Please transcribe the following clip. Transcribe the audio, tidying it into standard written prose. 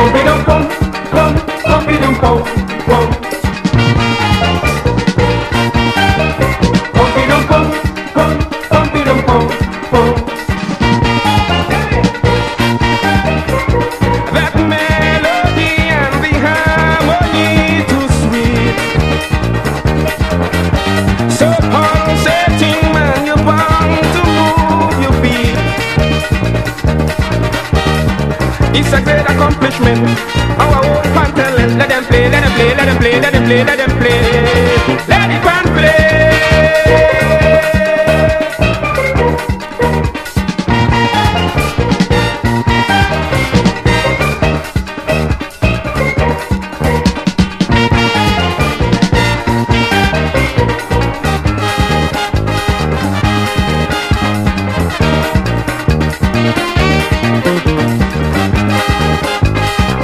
It's a great accomplishment. Our own pan talent. Let them play, let them play, let them play, let them play, let them play. Let it pan play.